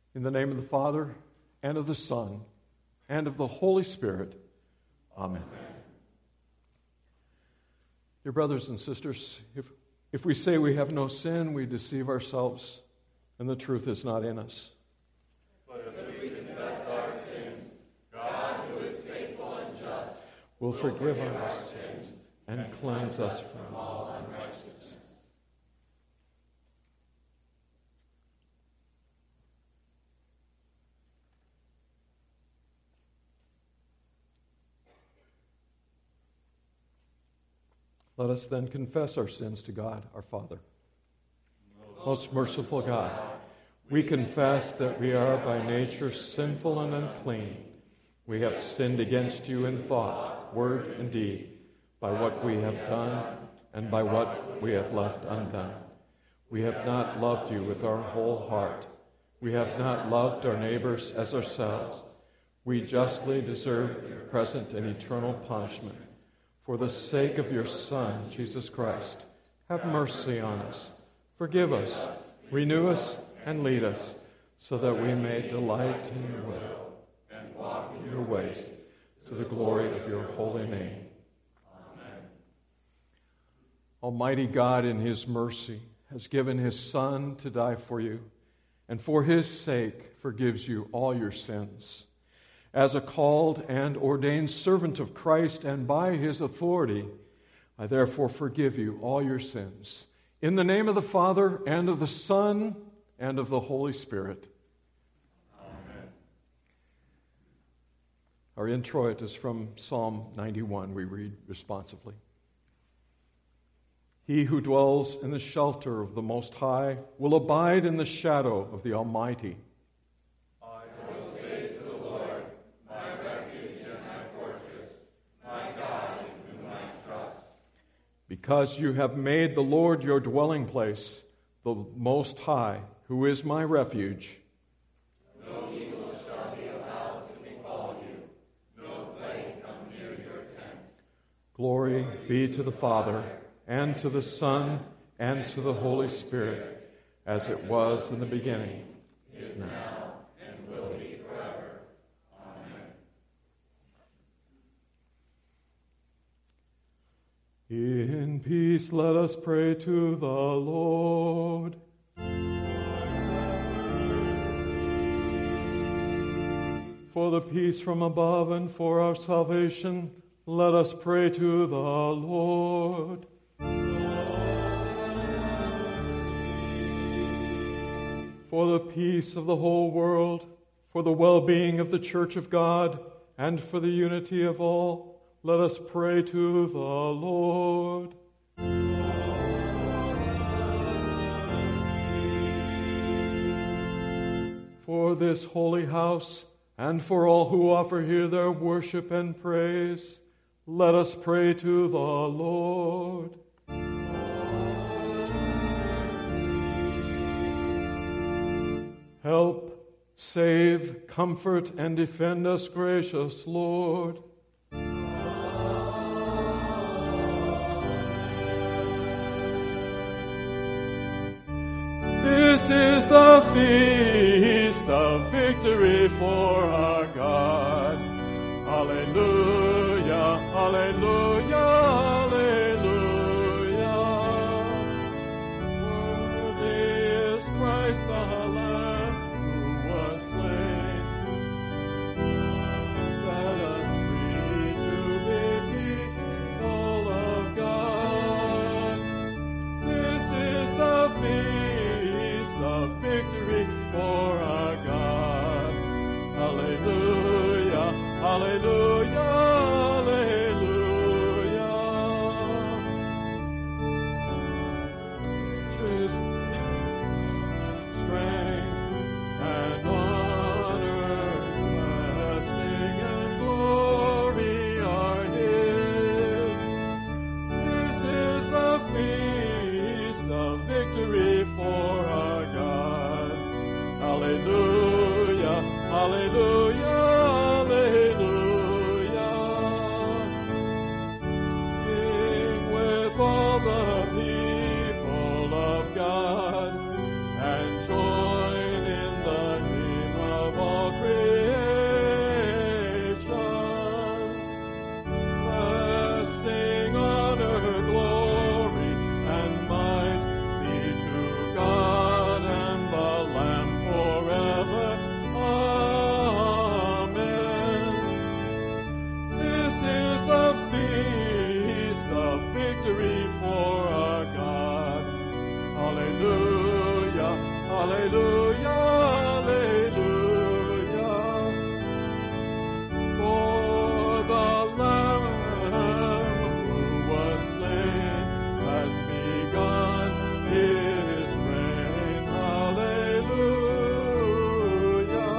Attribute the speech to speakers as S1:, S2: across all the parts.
S1: In the name of the Father, and of the Son, and of the Holy Spirit. Amen. Dear brothers and sisters, if we say we have no sin, we deceive ourselves, and the truth is not in us.
S2: But if we confess our sins, God, who is faithful and just,
S1: will forgive our sins and cleanse us from all unrighteousness. Let us then confess our sins to God, our Father. Most merciful God, we confess that we are by nature sinful and unclean. We have sinned against you in thought, word, and deed, by what we have done and by what we have left undone. We have not loved you with our whole heart. We have not loved our neighbors as ourselves. We justly deserve present and eternal punishment. For the sake of your Son, Jesus Christ, have mercy on us. Forgive us, renew us, and lead us, so that we may delight in your will and walk in your ways, to the glory of your holy name. Amen. Almighty God, in his mercy, has given his Son to die for you, and for his sake forgives you all your sins. As a called and ordained servant of Christ and by his authority, I therefore forgive you all your sins. In the name of the Father, and of the Son, and of the Holy Spirit. Amen. Our introit is from Psalm 91. We read responsively. He who dwells in the shelter of the Most High will abide in the shadow of the Almighty. Because you have made the Lord your dwelling place, the Most High, who is my refuge.
S2: No evil shall be allowed to befall you, no plague come near your tent.
S1: Glory be to the Father, and to the Son, and to the Holy Spirit, as it was in the beginning,
S2: is now, and will be forever. Amen.
S1: In peace, let us pray to the Lord. For the peace from above and for our salvation, let us pray to the Lord. For the peace of the whole world, for the well-being of the Church of God, and for the unity of all, let us pray to the Lord. For this holy house, and for all who offer here their worship and praise, let us pray to the Lord. Help, save, comfort, and defend us, gracious Lord. This is the feast of victory for our God. Alleluia, alleluia, alleluia. Worthy is Christ the Lamb who was slain. Set us free to be people of God. This is the feast of victory for our God. Alleluia, alleluia, alleluia. Riches, strength, and honor, blessing and glory are His. This is the feast of victory for our God. Alleluia, alleluia, alleluia. Sing with all the people of God and join in the hymn Alleluia, alleluia. For the Lamb who was slain has begun his reign. Alleluia.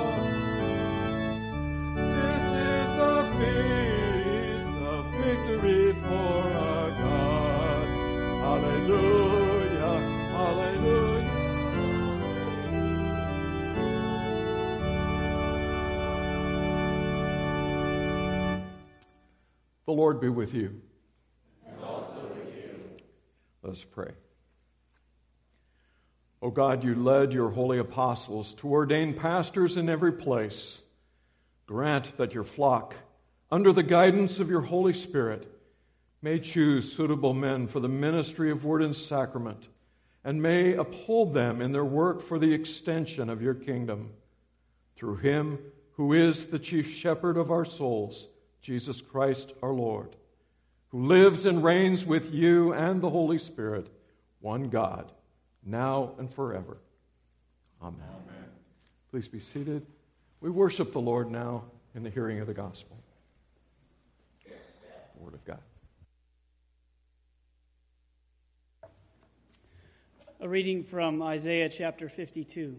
S1: This is the feast of victory for our God. Alleluia, alleluia. The Lord be with you.
S2: And also with you.
S1: Let us pray. O God, you led your holy apostles to ordain pastors in every place. Grant that your flock, under the guidance of your Holy Spirit, may choose suitable men for the ministry of word and sacrament, and may uphold them in their work for the extension of your kingdom. Through him who is the chief shepherd of our souls, Jesus Christ our Lord, who lives and reigns with you and the Holy Spirit, one God, now and forever. Amen.
S2: Amen.
S1: Please be seated. We worship the Lord now in the hearing of the gospel. The Word of God.
S3: A reading from Isaiah chapter 52.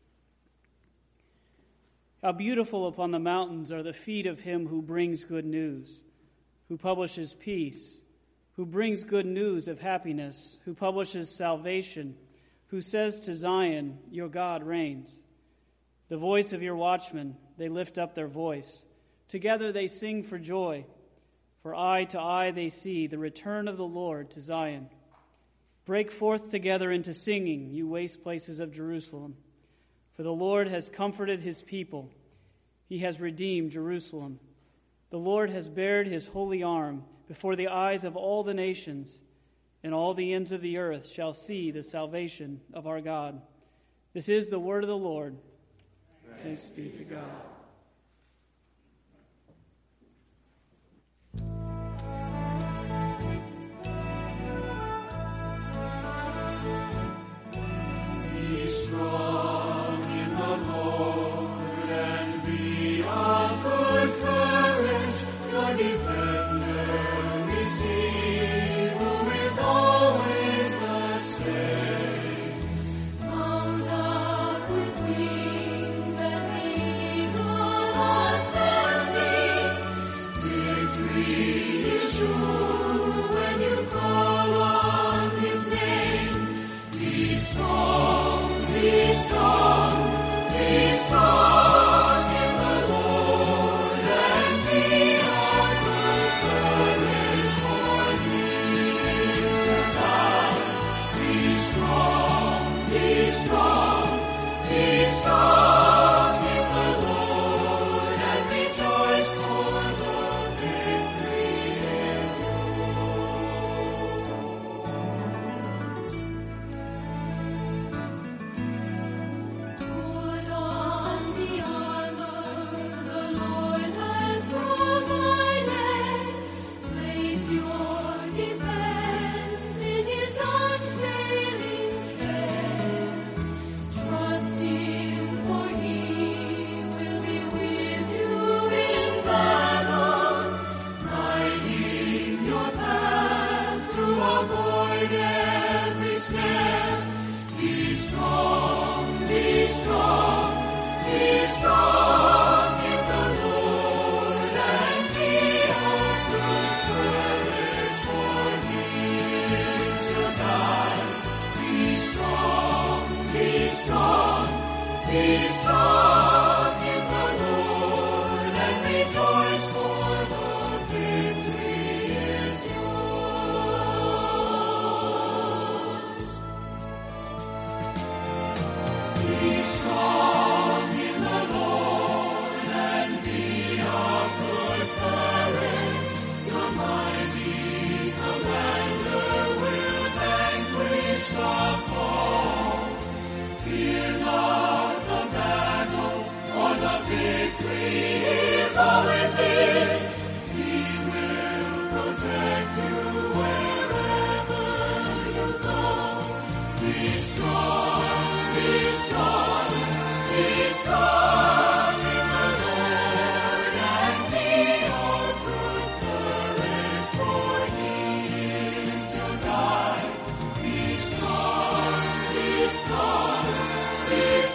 S3: How beautiful upon the mountains are the feet of him who brings good news, who publishes peace, who brings good news of happiness, who publishes salvation, who says to Zion, your God reigns. The voice of your watchmen, they lift up their voice. Together they sing for joy. For eye to eye they see the return of the Lord to Zion. Break forth together into singing, you waste places of Jerusalem. For the Lord has comforted his people. He has redeemed Jerusalem. The Lord has bared his holy arm before the eyes of all the nations, and all the ends of the earth shall see the salvation of our God. This is the word of the Lord. Thanks be to God.
S2: Be strong in the Lord and be of good courage. Your defender is he who is always the same. Mount up with wings as the eagle ascending. Victory is sure when you call on his name. Be strong, be strong, be strong in the Lord, and be of good courage, for he is God. Be strong, be strong, be strong in the Lord, and rejoice, for the victory is Put on the armor the Lord has provided. Place your defense in his unfailing care. Trust him, for he will be with you in battle, lighting your path to avoid every snare. Be strong, be strong, be strong in the Lord, and be of good courage, for he is your God. Be strong, be strong, be strong in the Lord, and rejoice, for the victory is yours. Be strong in the Lord, and be of good courage. Your mighty commander will vanquish the foe. Fear not the battle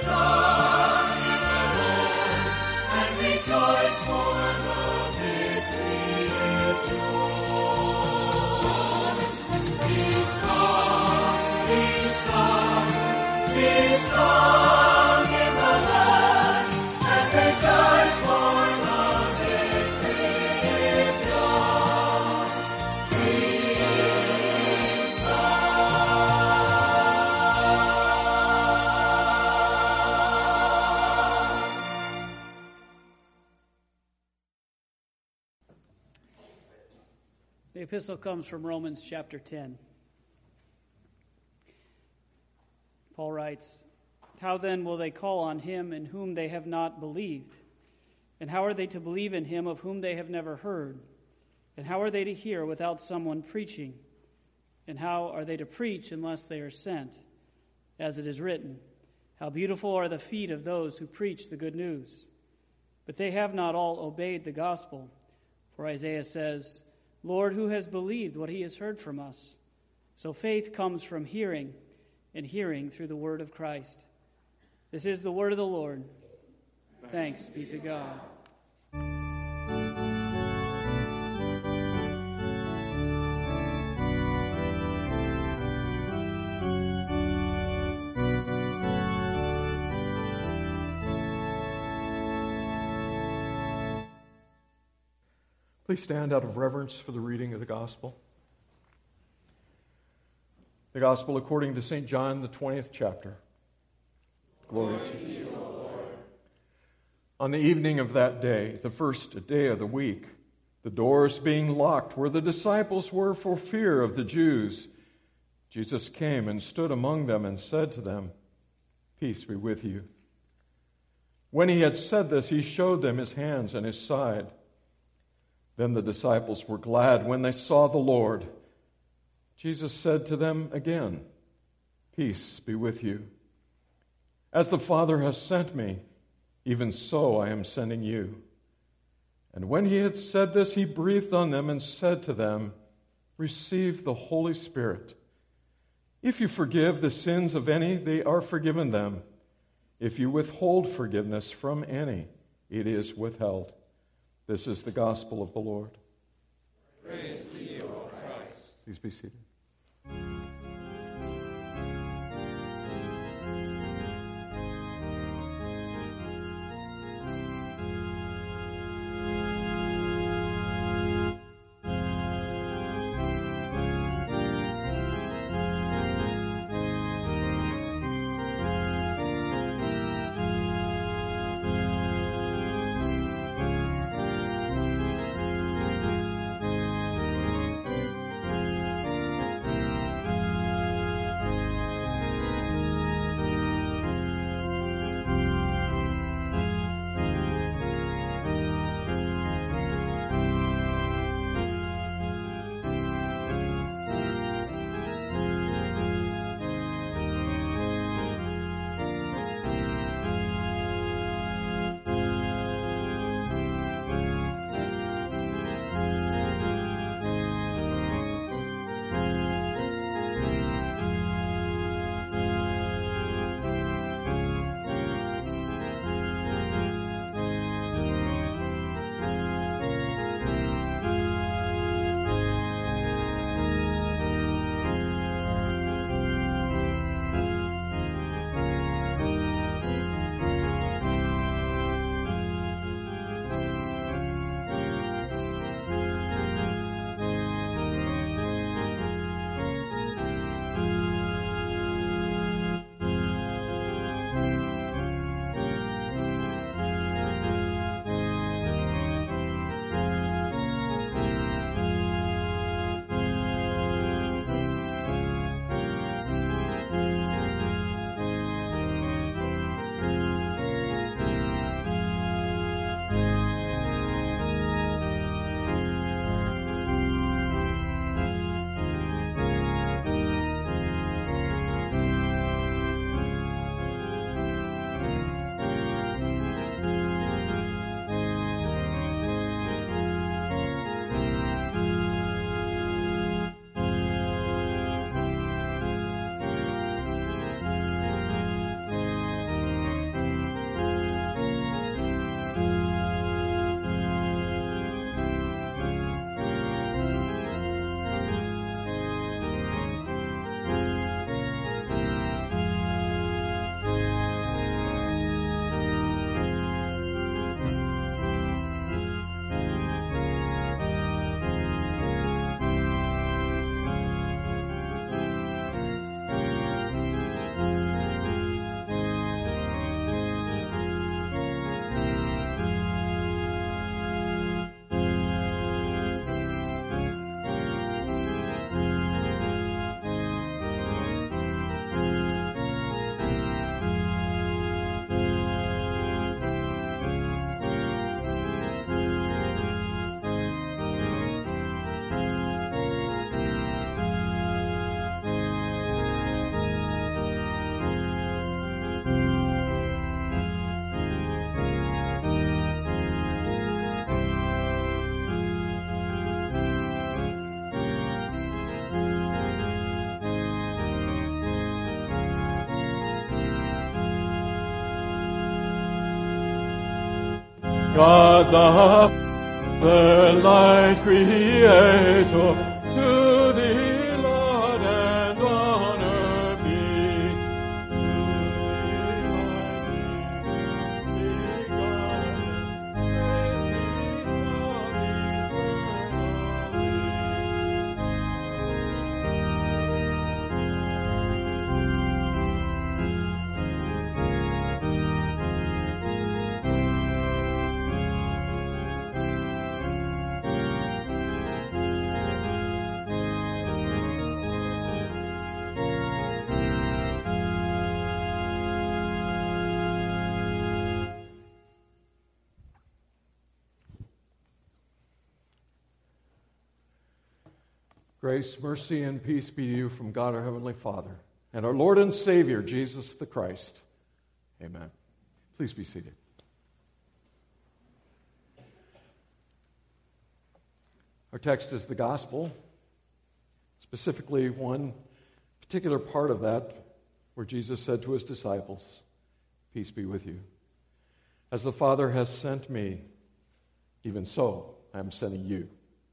S2: strong in the Lord, and rejoice, for the victory is yours. Be strong, be strong, be strong in the Lord, and rejoice, for the victory is yours. Be
S3: The epistle comes from Romans chapter 10. Paul writes, "How then will they call on him in whom they have not believed? And how are they to believe in him of whom they have never heard? And how are they to hear without someone preaching? And how are they to preach unless they are sent? As it is written, how beautiful are the feet of those who preach the good news. But they have not all obeyed the gospel. For Isaiah says, Lord, who has believed what he has heard from us? So faith comes from hearing, and hearing through the word of Christ. This is the word of the Lord. Thanks be to God."
S1: Please stand out of reverence for the reading of the Gospel. The Gospel according to St. John, the 20th chapter. Glory to you, O Lord. On the evening of that day, the first day of the week, the doors being locked where the disciples were for fear of the Jews, Jesus came and stood among them and said to them, "Peace be with you." When he had said this, he showed them his hands and his side. Then the disciples were glad when they saw the Lord. Jesus said to them again, "Peace be with you. As the Father has sent me, even so I am sending you." And when he had said this, he breathed on them and said to them, "Receive the Holy Spirit. If you forgive the sins of any, they are forgiven them. If you withhold forgiveness from any, it is withheld." This is the gospel of the Lord.
S2: Praise to you, O Christ.
S1: Please be seated. God the light creator, to thee laud and honor be. Grace, mercy, and peace be to you from God our Heavenly Father and our Lord and Savior, Jesus the Christ. Amen. Please be seated. Our text is the Gospel, specifically one particular part of that where Jesus said to his disciples, "Peace be with you. As the Father has sent me, even so I am sending you."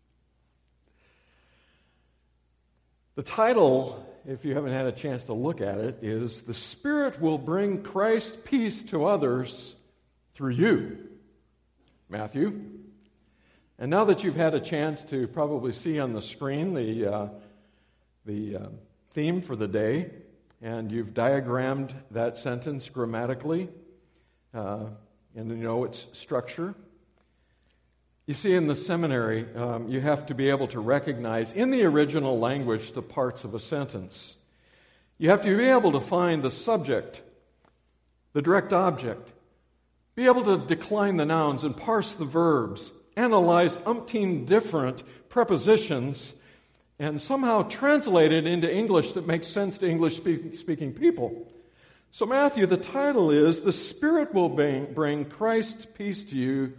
S1: The title, if you haven't had a chance to look at it, is "The Spirit Will Bring Christ's Peace to Others Through You." Matthew. And now that you've had a chance to probably see on the screen the theme for the day, and you've diagrammed that sentence grammatically, and you know its structure. You see, in the seminary, you have to be able to recognize in the original language the parts of a sentence. You have to be able to find the subject, the direct object, be able to decline the nouns and parse the verbs, analyze umpteen different prepositions, and somehow translate it into English that makes sense to English-speaking people. So Matthew, the title is, "The Spirit Will Bring Christ's Peace to You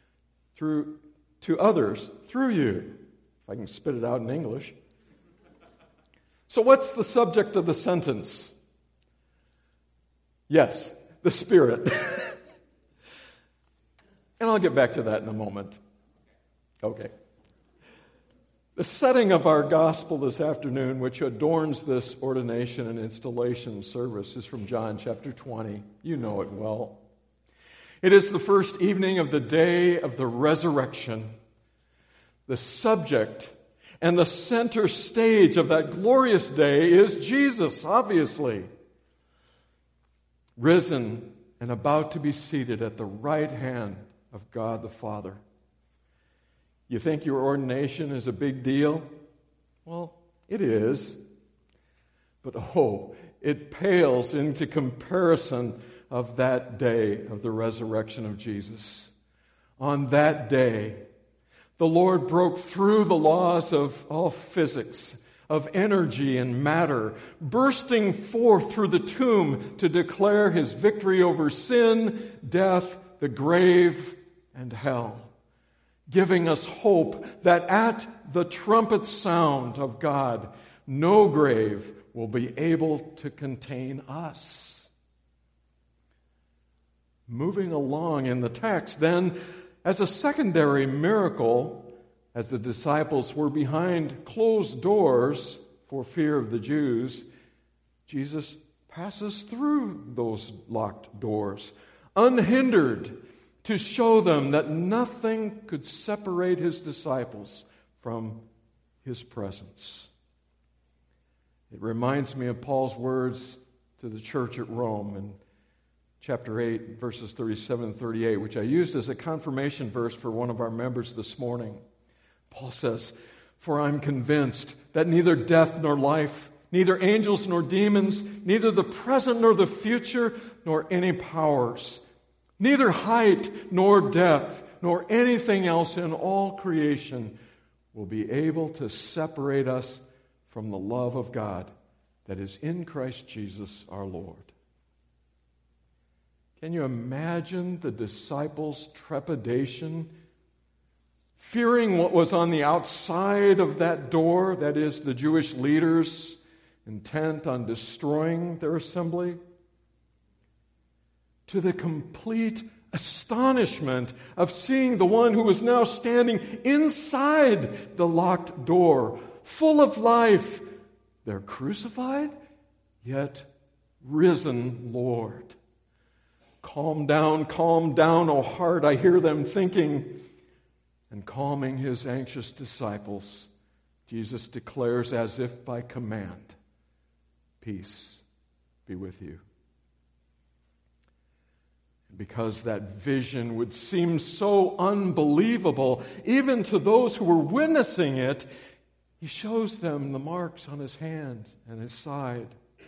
S1: to others through you." If I can spit it out in English. So what's the subject of the sentence? Yes, the Spirit. And I'll get back to that in a moment. Okay. The setting of our gospel this afternoon, which adorns this ordination and installation service, is from John chapter 20. You know it well. It is the first evening of the day of the resurrection. The subject and the center stage of that glorious day is Jesus, obviously. Risen and about to be seated at the right hand of God the Father. You think your ordination is a big deal? Well, it is. But it pales into comparison of that day of the resurrection of Jesus. On that day, the Lord broke through the laws of all physics, of energy and matter, bursting forth through the tomb to declare his victory over sin, death, the grave, and hell, giving us hope that at the trumpet sound of God, no grave will be able to contain us. Moving along in the text, then, as a secondary miracle, as the disciples were behind closed doors for fear of the Jews, Jesus passes through those locked doors, unhindered, to show them that nothing could separate his disciples from his presence. It reminds me of Paul's words to the church at Rome in chapter 8, verses 37 and 38, which I used as a confirmation verse for one of our members this morning. Paul says, "For I'm convinced that neither death nor life, neither angels nor demons, neither the present nor the future, nor any powers, neither height nor depth, nor anything else in all creation will be able to separate us from the love of God that is in Christ Jesus our Lord." Can you imagine the disciples' trepidation, fearing what was on the outside of that door, that is, the Jewish leaders intent on destroying their assembly, to the complete astonishment of seeing the one who was now standing inside the locked door, full of life. They're crucified, yet risen Lord. Calm down, O heart, I hear them thinking. And calming his anxious disciples, Jesus declares as if by command, peace be with you. Because that vision would seem so unbelievable, even to those who were witnessing it, he shows them the marks on his hand and his side.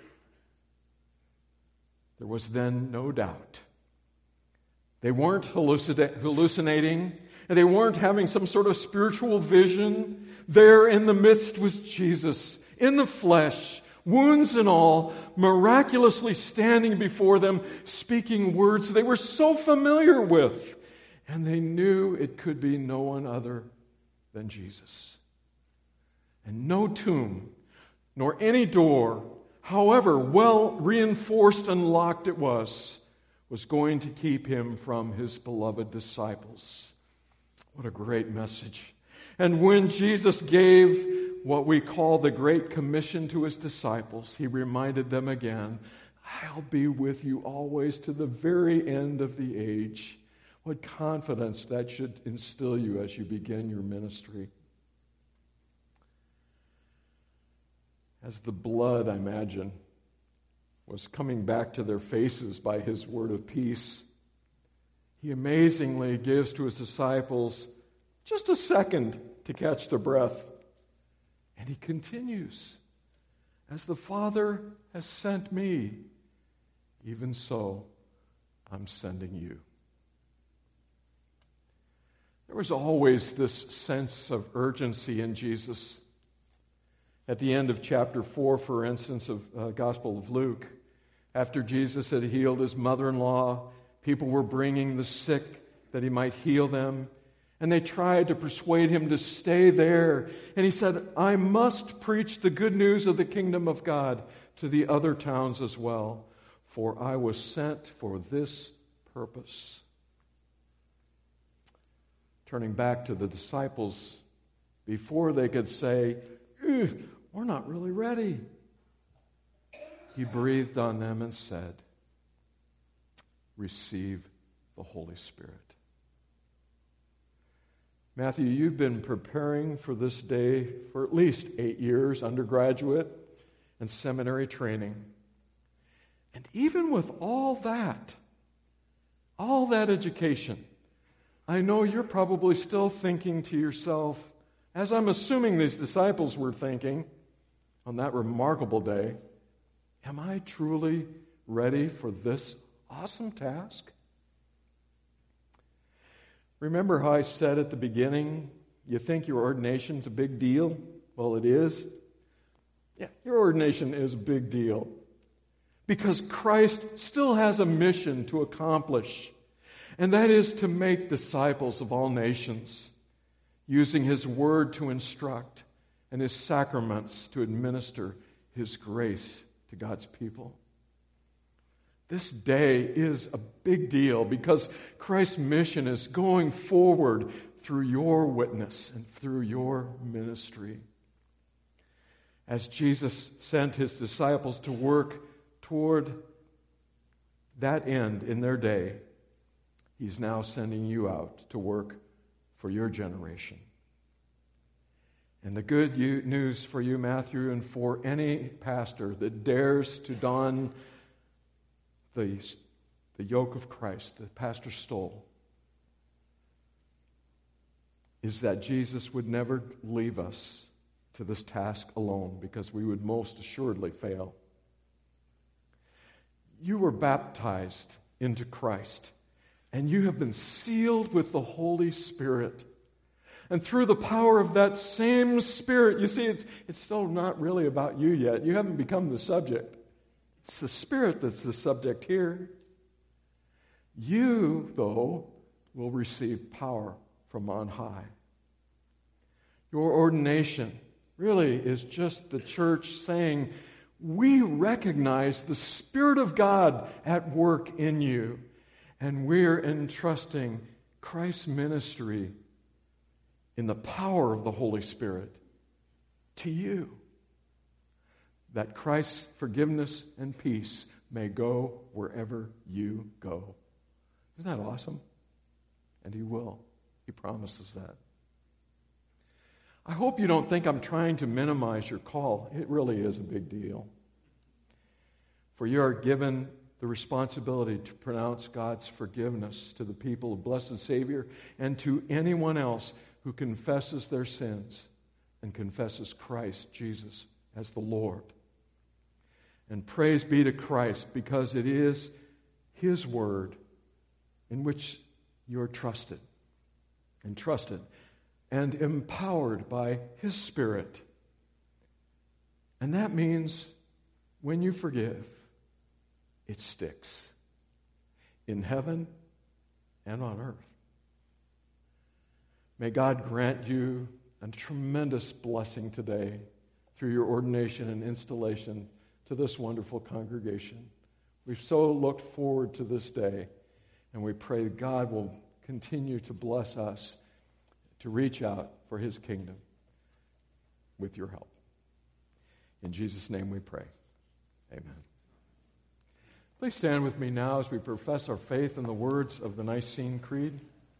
S1: There was then no doubt. They weren't hallucinating, and they weren't having some sort of spiritual vision. There in the midst was Jesus, in the flesh, wounds and all, miraculously standing before them, speaking words they were so familiar with. And they knew it could be no one other than Jesus. And no tomb, nor any door, however well reinforced and locked it was going to keep him from his beloved disciples. What a great message. And when Jesus gave what we call the Great Commission to his disciples, he reminded them again, I'll be with you always to the very end of the age. What confidence that should instill you as you begin your ministry. As the blood, I imagine, was coming back to their faces by his word of peace, he amazingly gives to his disciples just a second to catch their breath. And he continues, as the Father has sent me, even so I'm sending you. There was always this sense of urgency in Jesus. At the end of chapter 4, for instance, of Gospel of Luke, after Jesus had healed his mother-in-law, people were bringing the sick that he might heal them. And they tried to persuade him to stay there. And he said, I must preach the good news of the kingdom of God to the other towns as well, for I was sent for this purpose. Turning back to the disciples, before they could say, we're not really ready, he breathed on them and said, receive the Holy Spirit. Matthew, you've been preparing for this day for at least 8 years, undergraduate and seminary training. And even with all that education, I know you're probably still thinking to yourself, as I'm assuming these disciples were thinking on that remarkable day, am I truly ready for this awesome task? Remember how I said at the beginning, you think your ordination's a big deal? Well, it is. Yeah, your ordination is a big deal. Because Christ still has a mission to accomplish, and that is to make disciples of all nations, using his word to instruct and his sacraments to administer his grace to God's people. This day is a big deal because Christ's mission is going forward through your witness and through your ministry. As Jesus sent his disciples to work toward that end in their day, he's now sending you out to work for your generation. And the good news for you, Matthew, and for any pastor that dares to don the yoke of Christ that Pastor stole, is that Jesus would never leave us to this task alone, because we would most assuredly fail. You were baptized into Christ, and you have been sealed with the Holy Spirit. And through the power of that same Spirit, you see, it's still not really about you yet. You haven't become the subject. It's the Spirit that's the subject here. You, though, will receive power from on high. Your ordination really is just the church saying, we recognize the Spirit of God at work in you. And we're entrusting Christ's ministry in the power of the Holy Spirit to you, that Christ's forgiveness and peace may go wherever you go. Isn't that awesome? And He will. He promises that. I hope you don't think I'm trying to minimize your call. It really is a big deal. For you are given the responsibility to pronounce God's forgiveness to the people of Blessed Savior and to anyone else who confesses their sins and confesses Christ Jesus as the Lord. And praise be to Christ, because it is His word in which you are trusted and empowered by His Spirit. And that means when you forgive, it sticks in heaven and on earth. May God grant you a tremendous blessing today through your ordination and installation to this wonderful congregation. We've so looked forward to this day, and we pray that God will continue to bless us to reach out for His kingdom with your help. In Jesus' name we pray. Amen. Please stand with me now as we profess our faith in the words of the Nicene Creed.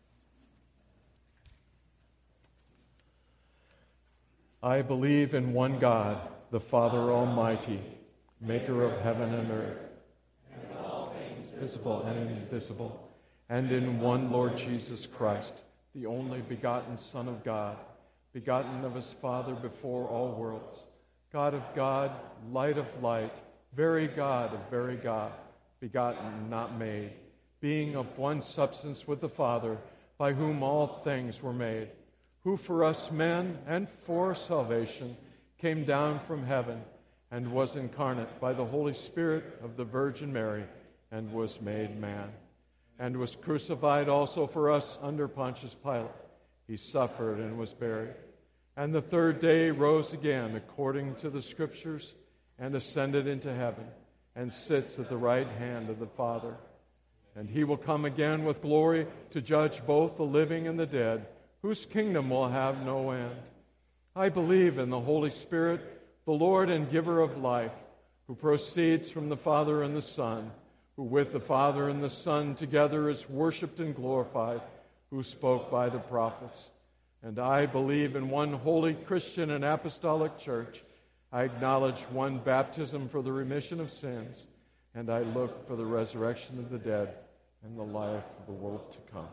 S1: I believe in one God, the Father Almighty, maker of heaven and earth, and all things visible and invisible, and in one Lord Jesus Christ, the only begotten Son of God, begotten of His Father before all worlds, God of God, light of light, very God of very God, begotten, not made, being of one substance with the Father, by whom all things were made, who for us men and for salvation came down from heaven and was incarnate by the Holy Spirit of the Virgin Mary and was made man, and was crucified also for us under Pontius Pilate. He suffered and was buried, and the third day rose again according to the Scriptures, and ascended into heaven, and sits at the right hand of the Father. And He will come again with glory to judge both the living and the dead, whose kingdom will have no end. I believe in the Holy Spirit, the Lord and giver of life, who proceeds from the Father and the Son, who with the Father and the Son together is worshipped and glorified, who spoke by the prophets. And I believe in one holy Christian and apostolic church. I acknowledge one baptism for the remission of sins, and I look for the resurrection of the dead and the life of the world to come.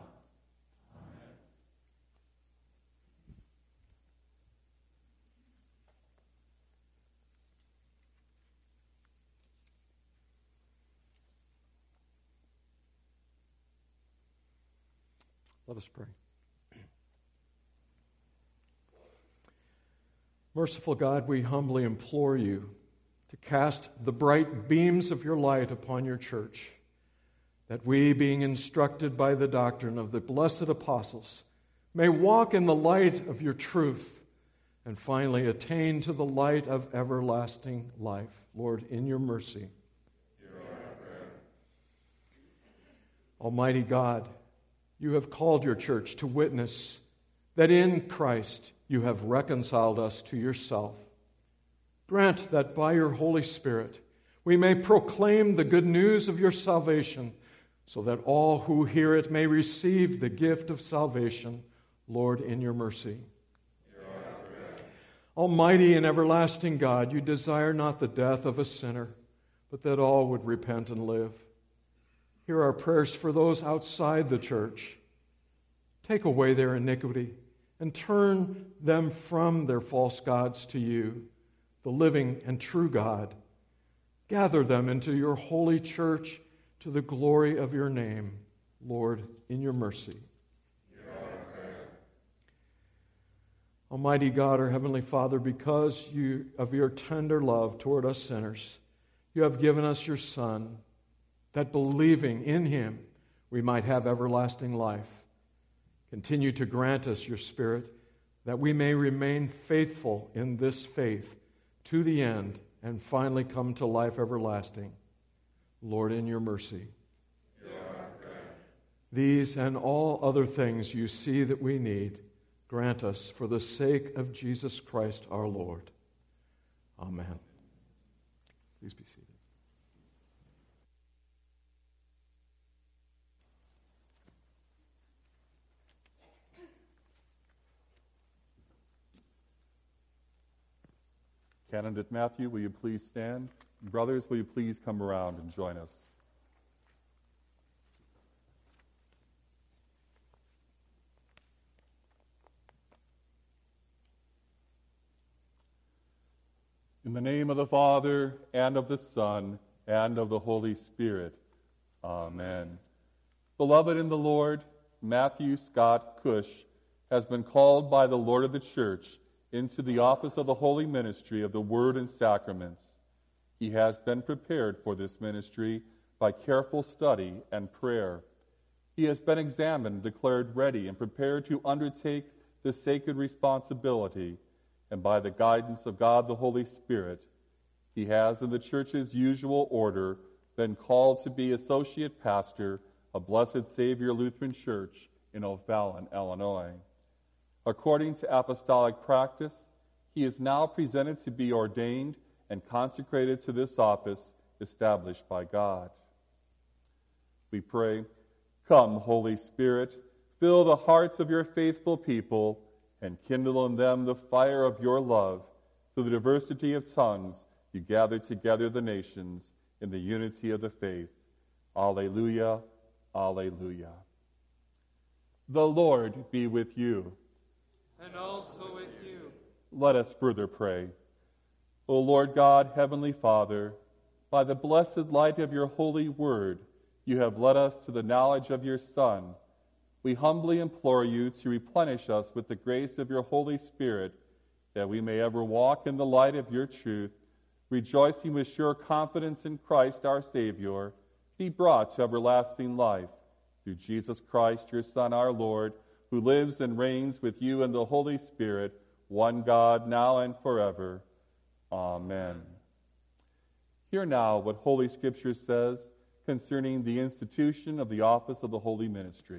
S1: Let us pray. Merciful God, we humbly implore you to cast the bright beams of your light upon your church, that we, being instructed by the doctrine of the blessed apostles, may walk in the light of your truth and finally attain to the light of everlasting life. Lord, in your mercy.
S2: Hear our prayer.
S1: Almighty God, you have called your church to witness that in Christ you have reconciled us to yourself. Grant that by your Holy Spirit we may proclaim the good news of your salvation, so that all who hear it may receive the gift of salvation. Lord, in your mercy.
S2: Hear our prayer.
S1: Almighty and everlasting God, you desire not the death of a sinner, but that all would repent and live. Hear our prayers for those outside the church. Take away their iniquity and turn them from their false gods to you, the living and true God. Gather them into your holy church to the glory of your name, Lord, in your mercy.
S2: Hear our prayer.
S1: Almighty God, our Heavenly Father, because of your tender love toward us sinners, you have given us your Son, that believing in him we might have everlasting life. Continue to grant us your Spirit, that we may remain faithful in this faith to the end and finally come to life everlasting. Lord, in your mercy.
S2: Hear our prayer.
S1: These and all other things you see that we need, grant us for the sake of Jesus Christ our Lord. Amen. Please be seated.
S4: Candidate Matthew, will you please stand? Brothers, will you please come around and join us? In the name of the Father, and of the Son, and of the Holy Spirit. Amen. Beloved in the Lord, Matthew Scott Cush has been called by the Lord of the Church into the office of the holy ministry of the Word and Sacraments. He has been prepared for this ministry by careful study and prayer. He has been examined, declared ready, and prepared to undertake the sacred responsibility. And by the guidance of God the Holy Spirit, he has, in the Church's usual order, been called to be associate pastor of Blessed Savior Lutheran Church in O'Fallon, Illinois. According to apostolic practice, he is now presented to be ordained and consecrated to this office established by God. We pray, come, Holy Spirit, fill the hearts of your faithful people and kindle in them the fire of your love. Through the diversity of tongues, you gather together the nations in the unity of the faith. Alleluia, alleluia. The Lord be with you.
S2: And also with you.
S4: Let us further pray. O Lord God, Heavenly Father, by the blessed light of your holy word, you have led us to the knowledge of your Son. We humbly implore you to replenish us with the grace of your Holy Spirit, that we may ever walk in the light of your truth, rejoicing with sure confidence in Christ our Savior, be brought to everlasting life. Through Jesus Christ, your Son, our Lord, who lives and reigns with you in the Holy Spirit, one God, now and forever. Amen. Hear now what Holy Scripture says concerning the institution of the office of the holy ministry.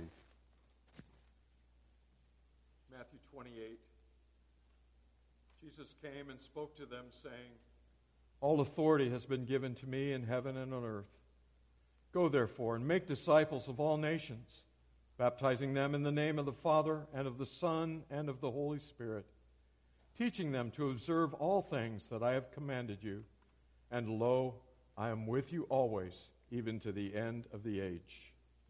S1: Matthew 28. Jesus came and spoke to them, saying, all authority has been given to me in heaven and on earth. Go therefore and make disciples of all nations, baptizing them in the name of the Father and of the Son and of the Holy Spirit, teaching them to observe all things that I have commanded you. And lo, I am with you always, even to the end of the age.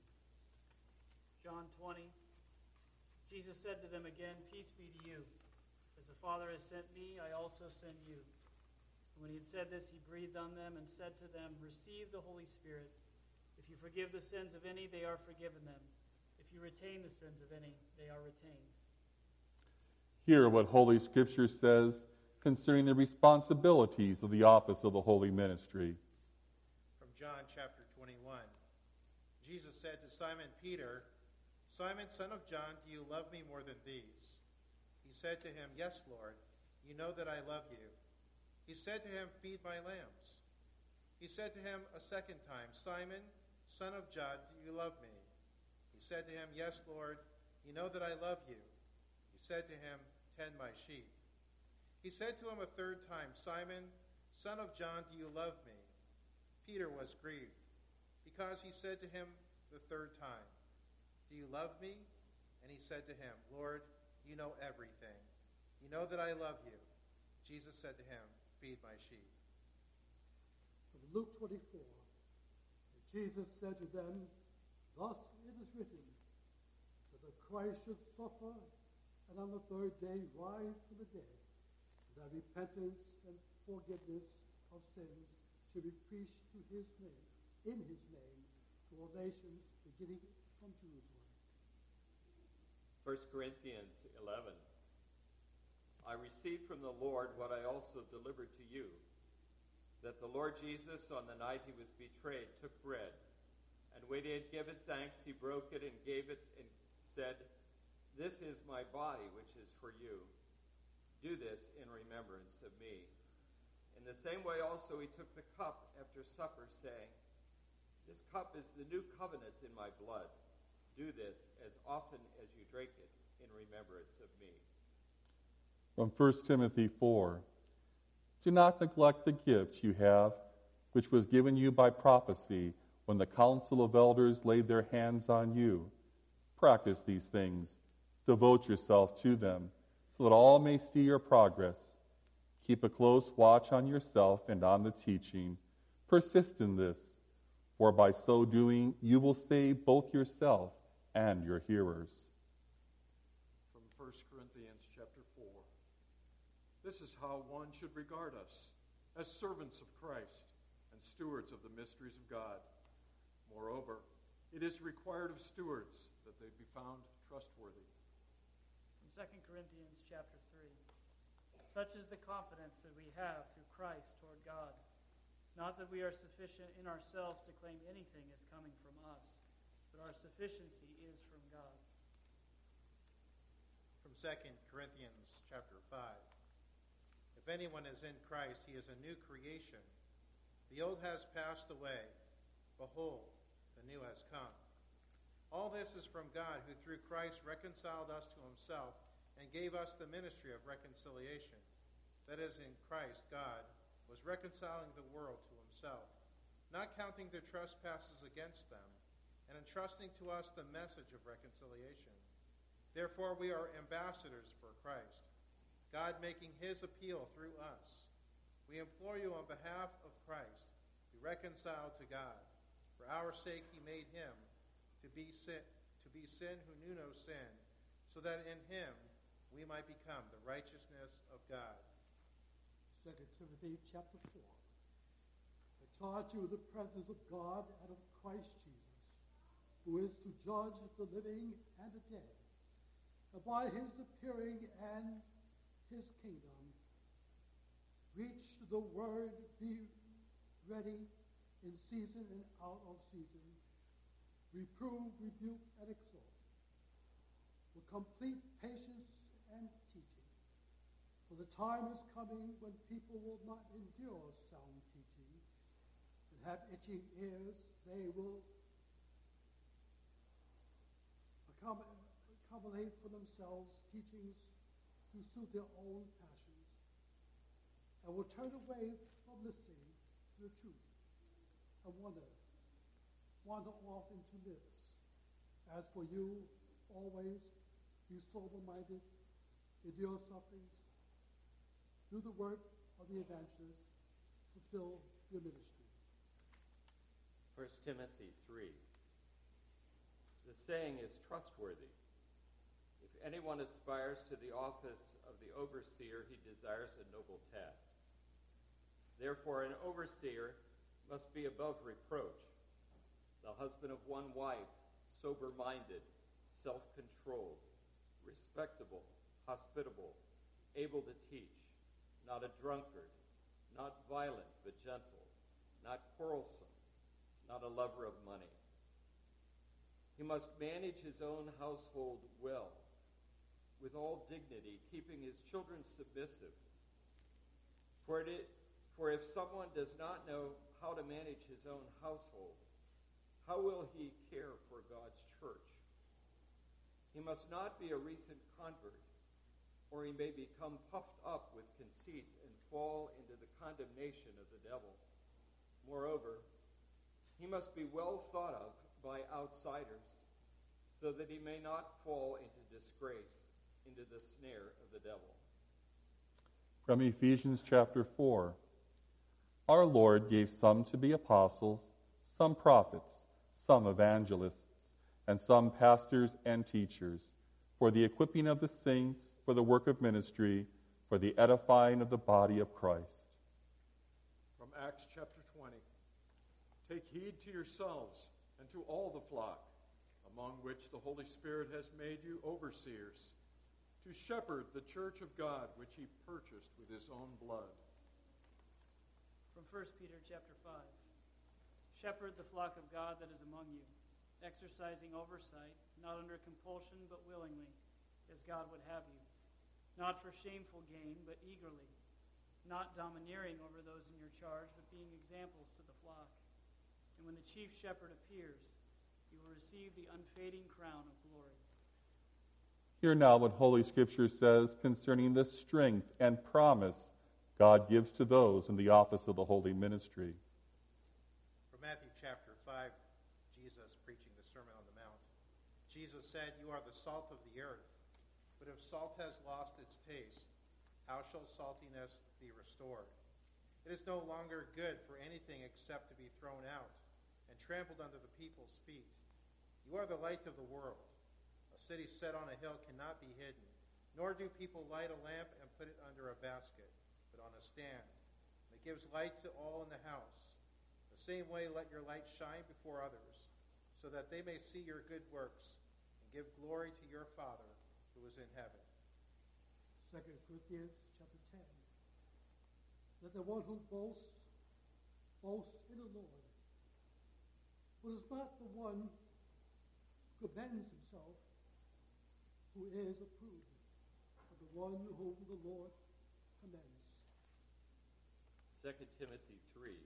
S3: John 20. Jesus said to them again, peace be to you. As the Father has sent me, I also send you. And when he had said this, he breathed on them and said to them, receive the Holy Spirit. If you forgive the sins of any, they are forgiven them. If you retain the sins of any, they are retained.
S4: Hear what Holy Scripture says concerning the responsibilities of the office of the holy ministry.
S5: From John chapter 21. Jesus said to Simon Peter, Simon, son of John, do you love me more than these? He said to him, yes, Lord, you know that I love you. He said to him, feed my lambs. He said to him a second time, Simon, son of John, do you love me? He said to him, yes, Lord, you know that I love you. He said to him, tend my sheep. He said to him a third time, Simon, son of John, do you love me? Peter was grieved, because he said to him the third time, do you love me? And he said to him, Lord, you know everything. You know that I love you. Jesus said to him, feed my sheep.
S6: From Luke 24, and Jesus said to them, thus it is written, that the Christ should suffer, and on the third day rise from the dead, that repentance and forgiveness of sins should be preached to his name, in his name, to all nations, beginning from Jerusalem.
S2: 1 Corinthians 11. I received from the Lord what I also delivered to you, that the Lord Jesus, on the night he was betrayed, took bread, and when he had given thanks, he broke it and gave it and said, this is my body, which is for you. Do this in remembrance of me. In the same way also he took the cup after supper, saying, this cup is the new covenant in my blood. Do this as often as you drink it in remembrance of me.
S4: From 1 Timothy 4, do not neglect the gift you have, which was given you by prophecy when the council of elders laid their hands on you. Practice these things. Devote yourself to them, so that all may see your progress. Keep a close watch on yourself and on the teaching. Persist in this, for by so doing you will save both yourself and your hearers.
S1: From 1 Corinthians chapter 4. This is how one should regard us, as servants of Christ and stewards of the mysteries of God. Moreover, it is required of stewards that they be found trustworthy.
S3: From 2 Corinthians chapter 3. Such is the confidence that we have through Christ toward God. Not that we are sufficient in ourselves to claim anything as coming from us, but our sufficiency is from God.
S5: From 2 Corinthians chapter 5. If anyone is in Christ, he is a new creation. The old has passed away. Behold, the new has come. All this is from God, who through Christ reconciled us to himself and gave us the ministry of reconciliation. That is, in Christ, God was reconciling the world to himself, not counting their trespasses against them, and entrusting to us the message of reconciliation. Therefore we are ambassadors for Christ, God making his appeal through us. We implore you on behalf of Christ, be reconciled to God. For our sake he made him to be sin who knew no sin, so that in him we might become the righteousness of God.
S6: 2 Timothy chapter 4. I charge you in the presence of God and of Christ Jesus, who is to judge the living and the dead, and by his appearing and his kingdom, preach the word, be ready in season and out of season, reprove, rebuke, and exhort, with complete patience and teaching. For the time is coming when people will not endure sound teaching, and have itching ears. They will accommodate for themselves teachings to suit their own passions, and will turn away from listening to the truth, and wander off into myths. As for you, always be sober-minded, endure sufferings, do the work of the evangelist, fulfill your ministry.
S2: 1 Timothy 3. The saying is trustworthy. If anyone aspires to the office of the overseer, he desires a noble task. Therefore, an overseer must be above reproach, the husband of one wife, sober-minded, self-controlled, respectable, hospitable, able to teach, not a drunkard, not violent but gentle, not quarrelsome, not a lover of money. He must manage his own household well, with all dignity, keeping his children submissive. For if someone does not know how to manage his own household, how will he care for God's church? He must not be a recent convert, or he may become puffed up with conceit and fall into the condemnation of the devil. Moreover, he must be well thought of by outsiders, so that he may not fall into disgrace, into the snare of the devil.
S4: From Ephesians chapter 4. Our Lord gave some to be apostles, some prophets, some evangelists, and some pastors and teachers, for the equipping of the saints, for the work of ministry, for the edifying of the body of Christ.
S1: From Acts chapter 20. Take heed to yourselves and to all the flock, among which the Holy Spirit has made you overseers, to shepherd the church of God, which he purchased with his own blood.
S3: From 1 Peter chapter 5. Shepherd the flock of God that is among you, exercising oversight, not under compulsion but willingly, as God would have you, not for shameful gain but eagerly, not domineering over those in your charge, but being examples to the flock. And when the chief shepherd appears, he will receive the unfading crown of glory.
S4: Hear now what Holy Scripture says concerning the strength and promise God gives to those in the office of the holy ministry.
S5: From Matthew chapter 5, Jesus preaching the Sermon on the Mount. Jesus said, "You are the salt of the earth, but if salt has lost its taste, how shall saltiness be restored? It is no longer good for anything except to be thrown out and trampled under the people's feet. You are the light of the world. A city set on a hill cannot be hidden, nor do people light a lamp and put it under a basket, but on a stand. And it gives light to all in the house. The same way let your light shine before others, so that they may see your good works and give glory to your Father who is in heaven."
S6: 2 Corinthians chapter 10. Let the one who boasts, boast in the Lord. For it is not the one who commends himself who is approved, but the one whom the Lord commends.
S2: 2 Timothy 3.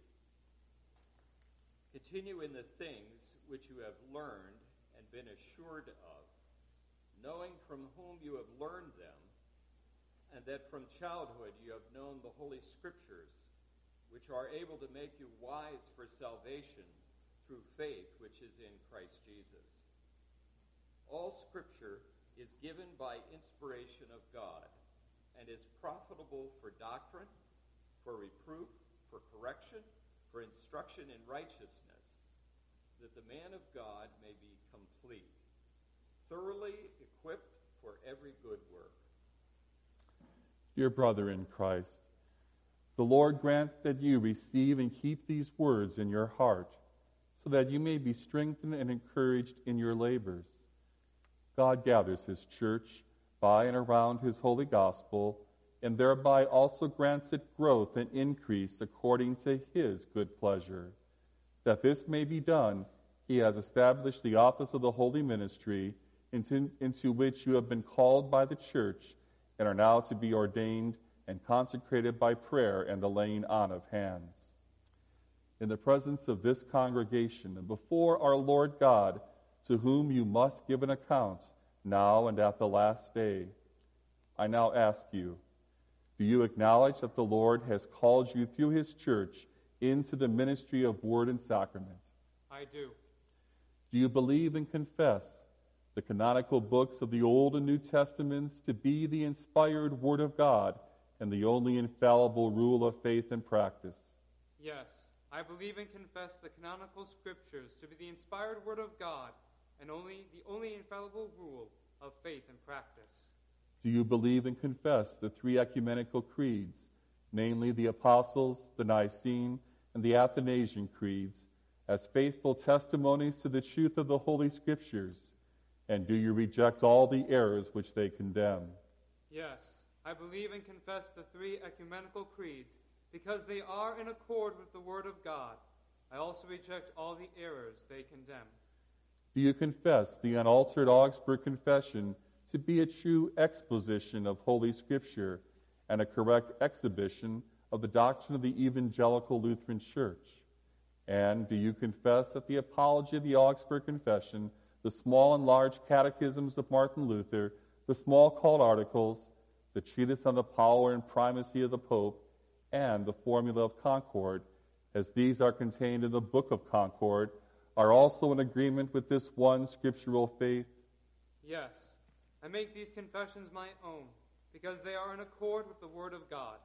S2: Continue in the things which you have learned and been assured of, knowing from whom you have learned them, and that from childhood you have known the Holy Scriptures, which are able to make you wise for salvation through faith which is in Christ Jesus. All Scripture is given by inspiration of God, and is profitable for doctrine, for reproof, for correction, for instruction in righteousness, that the man of God may be complete, thoroughly equipped for every good work.
S4: Dear brother in Christ, the Lord grant that you receive and keep these words in your heart, so that you may be strengthened and encouraged in your labors. God gathers his church by and around his holy gospel, and thereby also grants it growth and increase according to his good pleasure. That this may be done, he has established the office of the holy ministry, into which you have been called by the church, and are now to be ordained and consecrated by prayer and the laying on of hands. In the presence of this congregation, and before our Lord God, to whom you must give an account, now and at the last day, I now ask you, do you acknowledge that the Lord has called you through his church into the ministry of word and sacrament?
S7: I do.
S4: Do you believe and confess the canonical books of the Old and New Testaments to be the inspired Word of God and the only infallible rule of faith and practice?
S7: Yes, I believe and confess the canonical scriptures to be the inspired Word of God and the only infallible rule of faith and practice.
S4: Do you believe and confess the three ecumenical creeds, namely the Apostles', the Nicene, and the Athanasian creeds, as faithful testimonies to the truth of the Holy Scriptures? And do you reject all the errors which they condemn?
S7: Yes, I believe and confess the three ecumenical creeds because they are in accord with the Word of God. I also reject all the errors they condemn.
S4: Do you confess the unaltered Augsburg Confession to be a true exposition of Holy Scripture and a correct exhibition of the doctrine of the Evangelical Lutheran Church? And do you confess that the Apology of the Augsburg Confession, the small and large catechisms of Martin Luther, the small called articles, the treatise on the power and primacy of the Pope, and the Formula of Concord, as these are contained in the Book of Concord, are also in agreement with this one scriptural faith?
S7: Yes, I make these confessions my own, because they are in accord with the Word of God.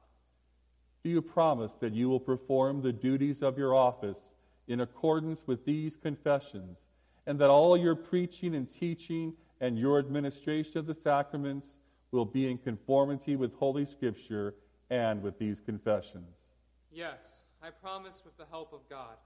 S4: Do you promise that you will perform the duties of your office in accordance with these confessions, and that all your preaching and teaching and your administration of the sacraments will be in conformity with Holy Scripture and with these confessions?
S7: Yes, I promise with the help of God.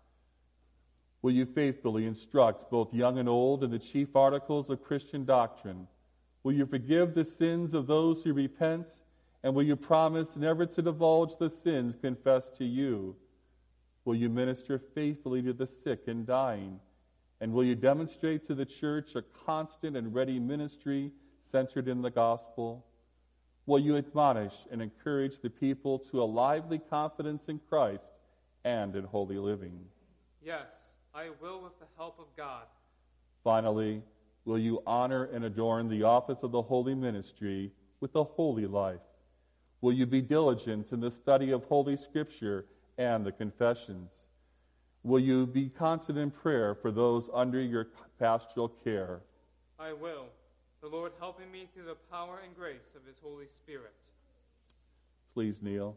S4: Will you faithfully instruct both young and old in the chief articles of Christian doctrine? Will you forgive the sins of those who repent? And will you promise never to divulge the sins confessed to you? Will you minister faithfully to the sick and dying? And will you demonstrate to the church a constant and ready ministry centered in the gospel? Will you admonish and encourage the people to a lively confidence in Christ and in holy living?
S7: Yes, I will with the help of God.
S4: Finally, will you honor and adorn the office of the holy ministry with a holy life? Will you be diligent in the study of Holy Scripture and the confessions? Will you be constant in prayer for those under your pastoral care?
S7: I will, the Lord helping me through the power and grace of his Holy Spirit.
S4: Please kneel.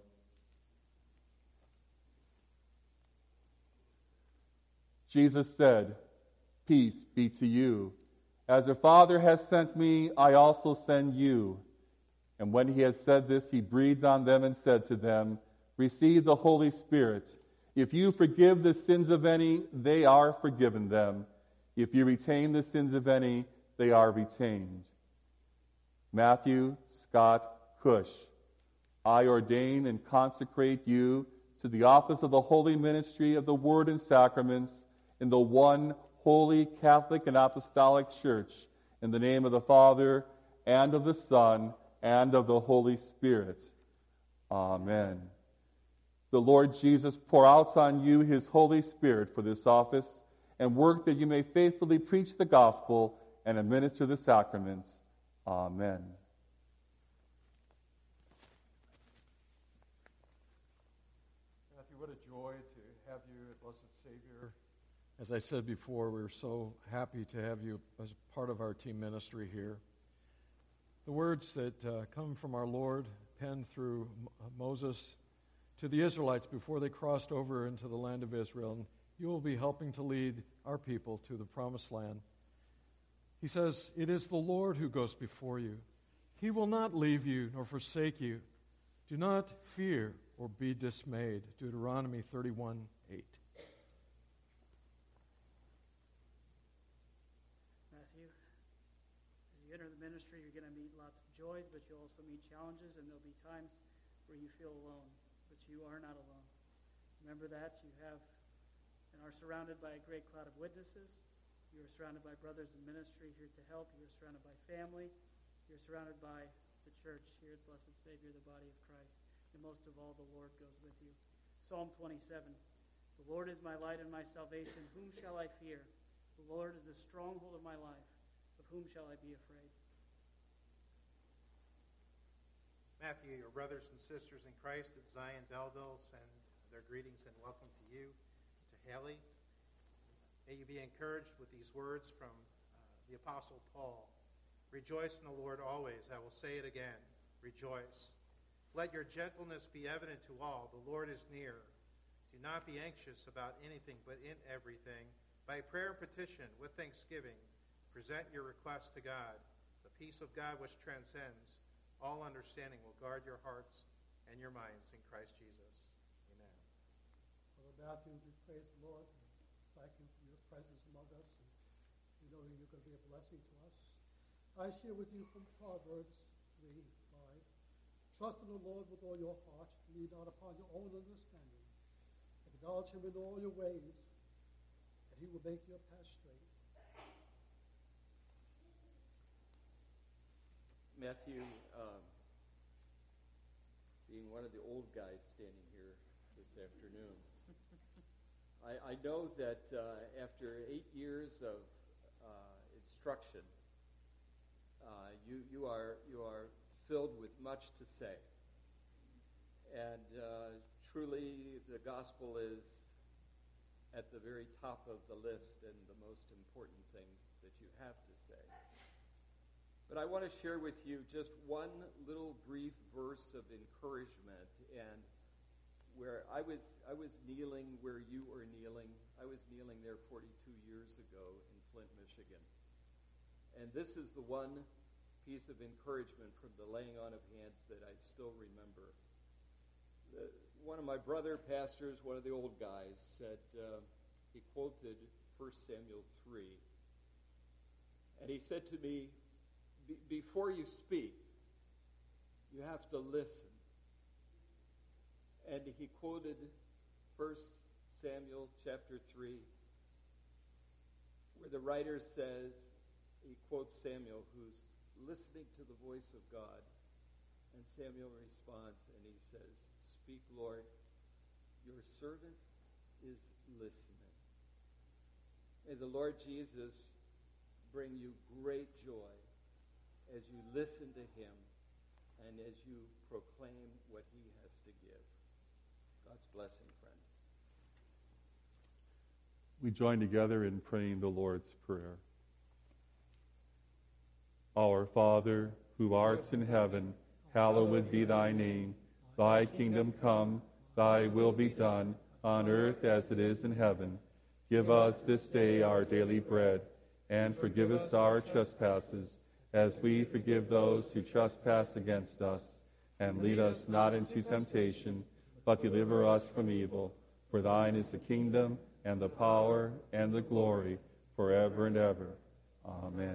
S4: Jesus said, "Peace be to you. As the Father has sent me, I also send you." And when he had said this, he breathed on them and said to them, "Receive the Holy Spirit. If you forgive the sins of any, they are forgiven them. If you retain the sins of any, they are retained." Matthew Scott Cush, I ordain and consecrate you to the office of the holy ministry of the Word and Sacraments in the one holy Catholic and Apostolic Church, in the name of the Father, and of the Son, and of the Holy Spirit. Amen. The Lord Jesus pour out on you his Holy Spirit for this office, and work that you may faithfully preach the gospel and administer the sacraments. Amen.
S1: Matthew, what a joy to have you, Blessed Savior. As I said before, we're so happy to have you as part of our team ministry here. The words that come from our Lord, penned through Moses to the Israelites before they crossed over into the land of Israel, and you will be helping to lead our people to the promised land. He says, "It is the Lord who goes before you. He will not leave you nor forsake you. Do not fear or be dismayed." Deuteronomy 31:8.
S3: Matthew, as you enter the ministry, you're going to meet lots of joys, but you'll also meet challenges, and there'll be times where you feel alone. But you are not alone. Remember that. You have and are surrounded by a great cloud of witnesses. You are surrounded by brothers in ministry here to help. You are surrounded by family. You're surrounded by the church here at Blessed Savior, the body of Christ. And most of all, the Lord goes with you. Psalm 27. The Lord is my light and my salvation. Whom shall I fear? The Lord is the stronghold of my life. Of whom shall I be afraid?
S5: Matthew, your brothers and sisters in Christ at Zion Belleville send their greetings and welcome to you, to Haley. May you be encouraged with these words from the Apostle Paul. "Rejoice in the Lord always. I will say it again. Rejoice. Let your gentleness be evident to all. The Lord is near. Do not be anxious about anything, but in everything, by prayer and petition, with thanksgiving, present your requests to God. The peace of God which transcends all understanding will guard your hearts and your minds in Christ Jesus." Amen.
S6: Brother Matthew, we praise the Lord. Thank you for your presence among us. And we know you're going to be a blessing to us. I share with you from Proverbs 3:5. "Trust in the Lord with all your heart. Lean not upon your own understanding. Acknowledge him in all your ways, and he will make your path straight."
S2: Matthew, being one of the old guys standing here this afternoon, I know that after 8 years of instruction, you are filled with much to say, and truly the gospel is at the very top of the list and the most important thing that you have to say. But I want to share with you just one little brief verse of encouragement, and where I was kneeling where you were kneeling. I was kneeling there 42 years ago in Flint, Michigan. And this is the one piece of encouragement from the laying on of hands that I still remember. One of my brother pastors, one of the old guys, said, he quoted 1 Samuel 3. And he said to me, before you speak, you have to listen. And he quoted 1 Samuel chapter 3, where the writer says, he quotes Samuel, who's listening to the voice of God. And Samuel responds, and he says, "Speak, Lord, your servant is listening." May the Lord Jesus bring you great joy as you listen to him and as you proclaim what he has to give. God's blessing, friend.
S4: We join together in praying the Lord's Prayer. Our Father, who art in heaven, hallowed be thy name. Thy kingdom come, thy will be done, on earth as it is in heaven. Give us this day our daily bread, and forgive us our trespasses, as we forgive those who trespass against us. And lead us not into temptation, but deliver us from evil. For thine is the kingdom, and the power, and the glory, forever and ever. Amen.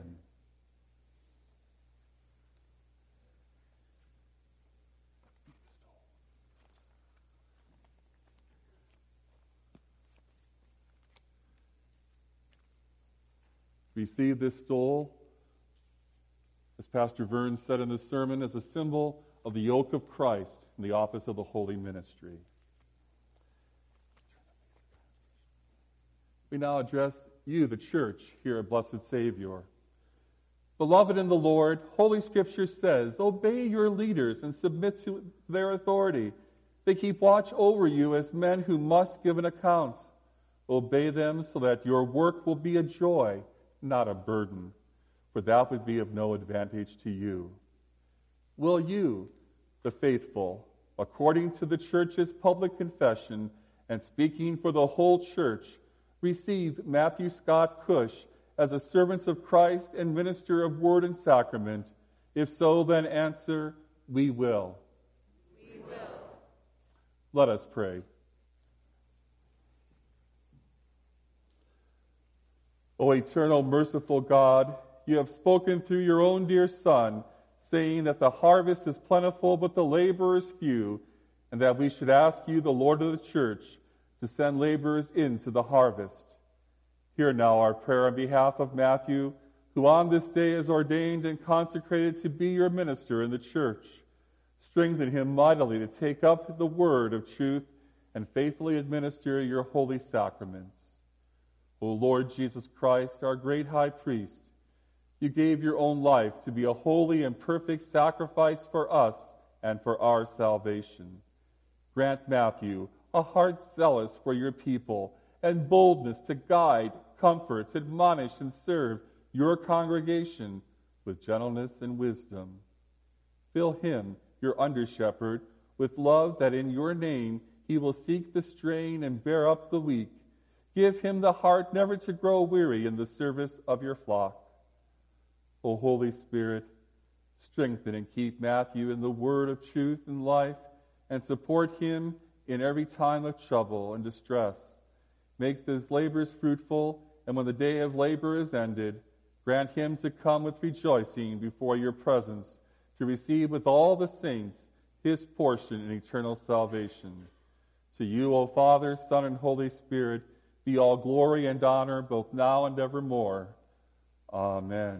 S4: Receive this stole, as Pastor Vern said in the sermon, as a symbol of the yoke of Christ in the office of the holy ministry. We now address you, the church, here at Blessed Savior. Beloved in the Lord, Holy Scripture says, obey your leaders and submit to their authority. They keep watch over you as men who must give an account. Obey them so that your work will be a joy, not a burden, for that would be of no advantage to you. Will you, the faithful, according to the church's public confession and speaking for the whole church, receive Matthew Scott Cush as a servant of Christ and minister of word and sacrament? If so, then answer, we will. We will. Let us pray. O eternal, merciful God, you have spoken through your own dear Son, saying that the harvest is plentiful, but the laborers few, and that we should ask you, the Lord of the church, to send laborers into the harvest. Hear now our prayer on behalf of Matthew, who on this day is ordained and consecrated to be your minister in the church. Strengthen him mightily to take up the word of truth and faithfully administer your holy sacraments. O Lord Jesus Christ, our great high priest, you gave your own life to be a holy and perfect sacrifice for us and for our salvation. Grant Matthew a heart zealous for your people and boldness to guide, comfort, admonish, and serve your congregation with gentleness and wisdom. Fill him, your under-shepherd, with love that in your name he will seek the straying and bear up the weak. Give him the heart never to grow weary in the service of your flock. O Holy Spirit, strengthen and keep Matthew in the word of truth and life, and support him in every time of trouble and distress. Make his labors fruitful, and when the day of labor is ended, grant him to come with rejoicing before your presence, to receive with all the saints his portion in eternal salvation. To you, O Father, Son, and Holy Spirit, be all glory and honor, both now and evermore. Amen.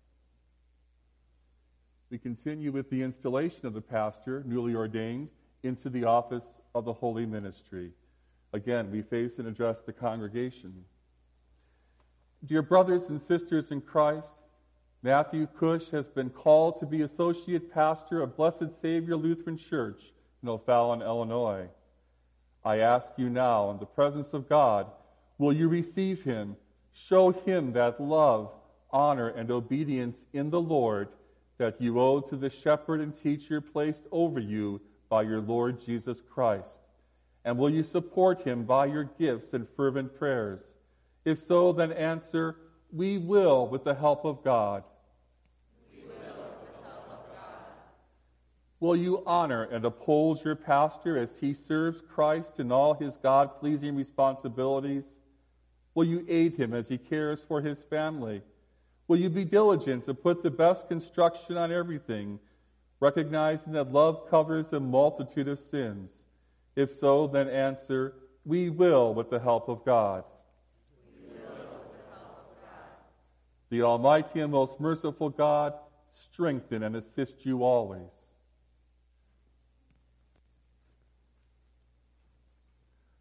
S4: We continue with the installation of the pastor, newly ordained, into the office of the holy ministry. Again, we face and address the congregation. Dear brothers and sisters in Christ, Matthew Cush has been called to be associate pastor of Blessed Savior Lutheran Church in O'Fallon, Illinois. I ask you now, in the presence of God, will you receive him, show him that love, honor, and obedience in the Lord that you owe to the shepherd and teacher placed over you by your Lord Jesus Christ? And will you support him by your gifts and fervent prayers? If so, then answer, we will with the help of God. We will with the help of God. Will you honor and uphold your pastor as he serves Christ in all his God-pleasing responsibilities? Will you aid him as he cares for his family? Will you be diligent to put the best construction on everything, recognizing that love covers a multitude of sins? If so, then answer, we will with the help of God. We will with the help of God. The Almighty and most merciful God, strengthen and assist you always.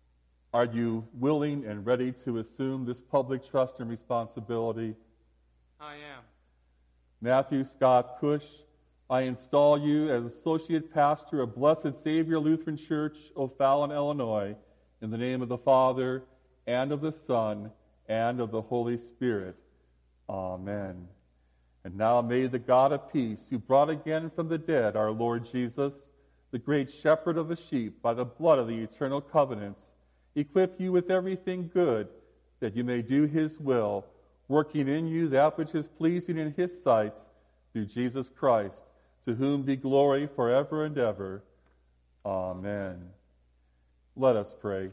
S4: Are you willing and ready to assume this public trust and responsibility?
S7: I am.
S4: Matthew Scott Cush, I install you as Associate Pastor of Blessed Savior Lutheran Church, O'Fallon, Illinois, in the name of the Father, and of the Son, and of the Holy Spirit. Amen. And now may the God of peace, who brought again from the dead our Lord Jesus, the great shepherd of the sheep, by the blood of the eternal covenants, equip you with everything good, that you may do his will, working in you that which is pleasing in his sight, through Jesus Christ, to whom be glory forever and ever. Amen. Let us pray.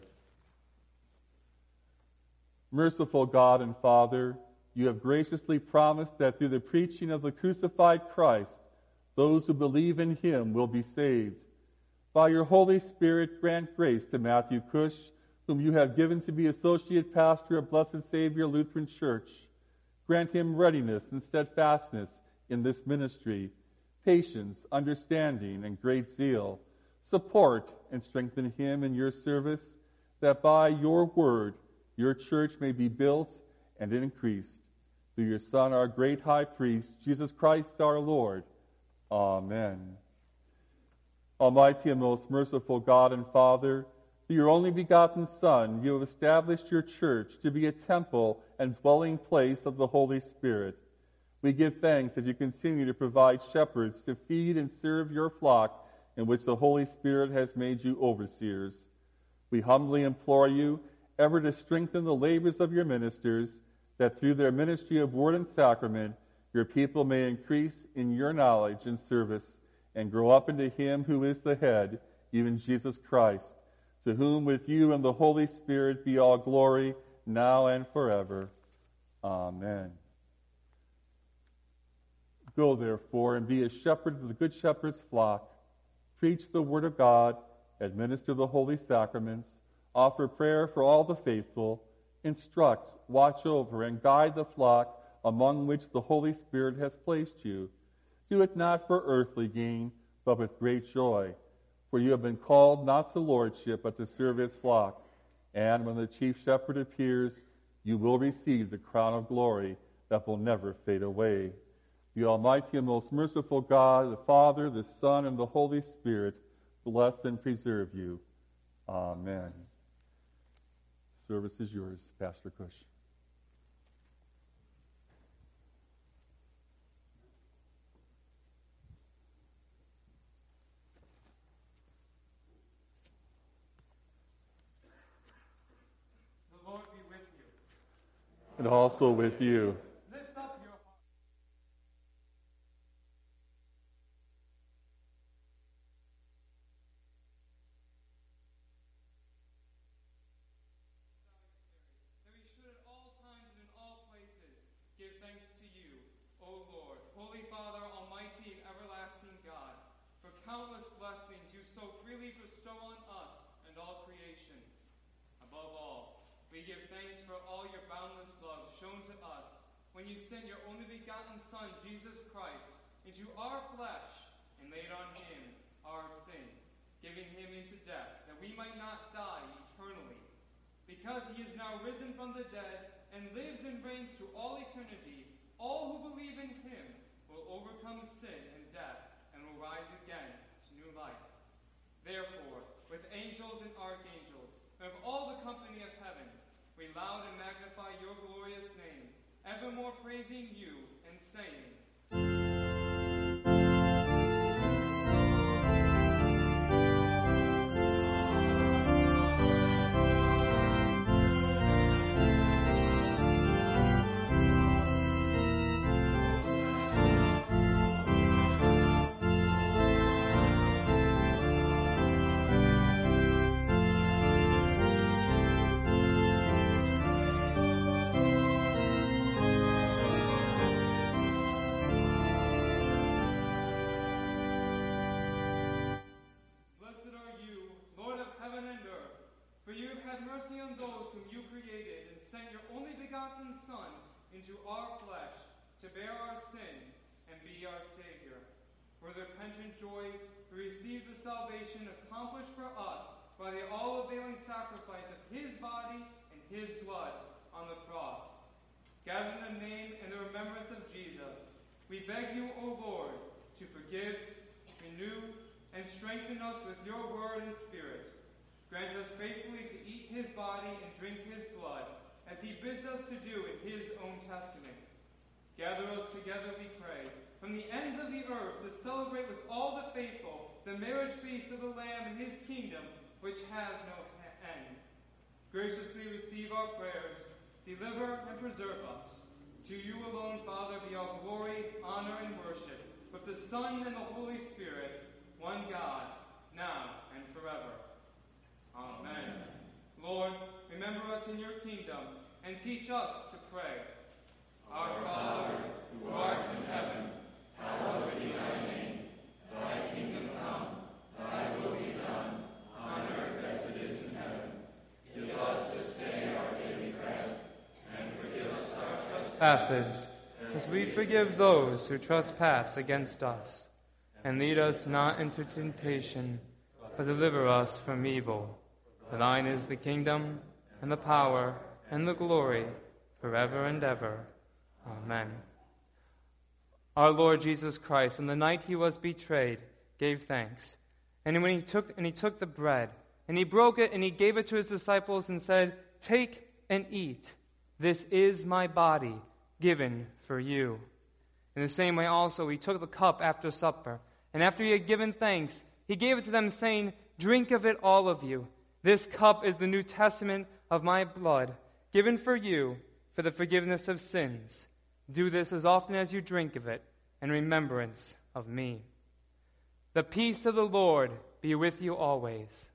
S4: Merciful God and Father, you have graciously promised that through the preaching of the crucified Christ, those who believe in him will be saved. By your Holy Spirit, grant grace to Matthew Cush, whom you have given to be Associate Pastor of Blessed Savior Lutheran Church. Grant him readiness and steadfastness in this ministry, patience, understanding, and great zeal. Support and strengthen him in your service, that by your word your church may be built and increased. Through your Son, our great high priest, Jesus Christ our Lord. Amen. Almighty and most merciful God and Father, through your only begotten Son, you have established your church to be a temple and dwelling place of the Holy Spirit. We give thanks that you continue to provide shepherds to feed and serve your flock, in which the Holy Spirit has made you overseers. We humbly implore you ever to strengthen the labors of your ministers, that through their ministry of word and sacrament, your people may increase in your knowledge and service, and grow up into him who is the head, even Jesus Christ, to whom with you and the Holy Spirit be all glory, now and forever. Amen. Go, therefore, and be a shepherd of the Good Shepherd's flock. Preach the word of God, administer the holy sacraments, offer prayer for all the faithful, instruct, watch over, and guide the flock among which the Holy Spirit has placed you. Do it not for earthly gain, but with great joy. For you have been called not to lordship, but to serve his flock. And when the chief shepherd appears, you will receive the crown of glory that will never fade away. The Almighty and most merciful God, the Father, the Son, and the Holy Spirit, bless and preserve you. Amen. Service is yours, Pastor Cush.
S7: The Lord be with you.
S4: And also with you.
S7: Lift up your heart. That we should at all times and in all places give thanks to you, O Lord, Holy Father, Almighty and everlasting God, for countless blessings you so freely bestow on us and all creation. Above all, we give thanks for all your boundless love shown to us when you sent your only begotten Son, Jesus Christ, into our flesh and laid on him our sin, giving him into death, that we might not die eternally. Because he is now risen from the dead and lives and reigns to all eternity, all who believe in him will overcome sin and death and will rise again to new life. Therefore, with angels and archangels, and of all the company of heaven, we loud and magnify your glorious name, evermore praising you and saying, Blessed are you, Lord of heaven and earth, for you have had mercy on those whom you created and sent your only begotten Son into our flesh to bear our sin and be our Savior. For the repentant joy, we receive the salvation accomplished for us by the all-availing sacrifice of his body and his blood on the cross. Gather in the name and the remembrance of We beg you, O Lord, to forgive, renew, and strengthen us with your word and spirit. Grant us faithfully to eat his body and drink his blood, as he bids us to do in his own testament. Gather us together, we pray, from the ends of the earth to celebrate with all the faithful the marriage feast of the Lamb in his kingdom, which has no end. Graciously receive our prayers, deliver and preserve us. To you alone, Father, be all glory, honor, and worship, with the Son and the Holy Spirit, one God, now and forever. Amen. Lord, remember us in your kingdom, and teach us to pray. Our Father, who art in heaven, hallowed be thy name. Thy kingdom come, thy will be done, on earth as it is in heaven. Give us this day our daily bread, and forgive us our trespasses, as we forgive those who trespass against us. And lead us not into temptation, but deliver us from evil. For thine is the kingdom, and the power, and the glory, forever and ever. Amen. Our Lord Jesus Christ, on the night he was betrayed, gave thanks. And when he took the bread, and he broke it, and he gave it to his disciples, and said, "Take and eat. This is my body, given for you." In the same way also he took the cup after supper, and after he had given thanks, he gave it to them, saying, "Drink of it, all of you. This cup is the New Testament of my blood, given for you for the forgiveness of sins. Do this as often as you drink of it, in remembrance of me." The peace of the Lord be with you always.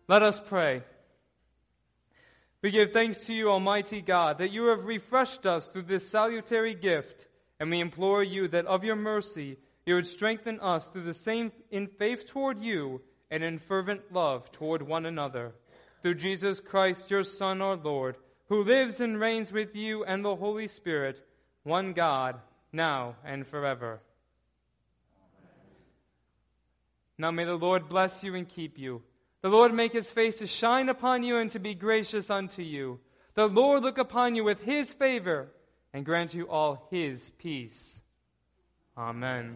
S7: Let us pray. We give thanks to you, Almighty God, that you have refreshed us through this salutary gift, and we implore you that of your mercy you would strengthen us through the same in faith toward you and in fervent love toward one another. Through Jesus Christ, your Son, our Lord, who lives and reigns with you and the Holy Spirit, one God, now and forever. Now may the Lord bless you and keep you. The Lord make his face to shine upon you and to be gracious unto you. The Lord look upon you with his favor and grant you all his peace. Amen.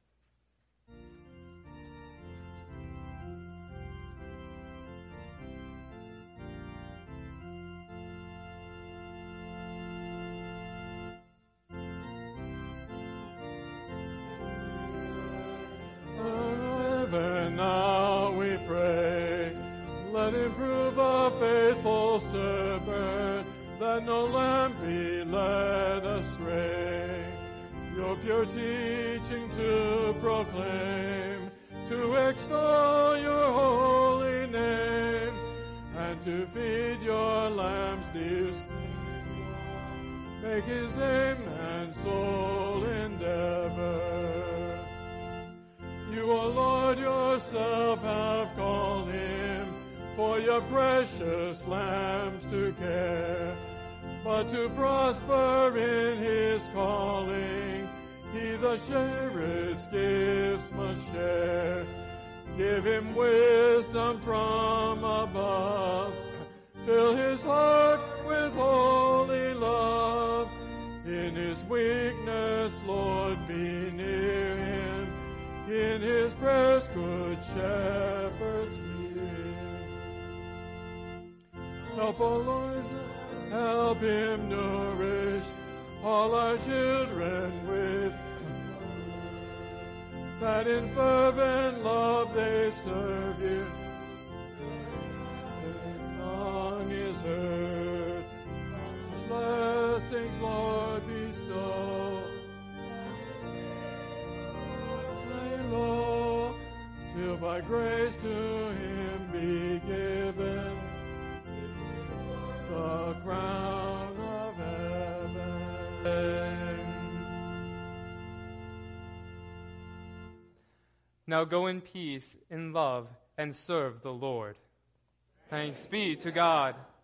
S1: Even now we pray, let him prove a faithful servant, that no lamb be led astray. Your pure teaching to proclaim, to extol your holy name, and to feed your lambs dear sleep. Make his aim and sole endeavor. You, O Lord, yourself have called him, for your precious lambs to care. But to prosper in his calling, he the shepherd's gifts must share. Give him wisdom from above, fill his heart with holy love. In his weakness, Lord, be near him. In his prayers, good shepherds hear. Help, O Lord, help him nourish all our children with, that in fervent love they serve you. His song is heard. His blessings, Lord, bestow. Low, till by grace to him be given the crown of heaven.
S7: Now go in peace, in love, and serve the Lord. Thanks be to God.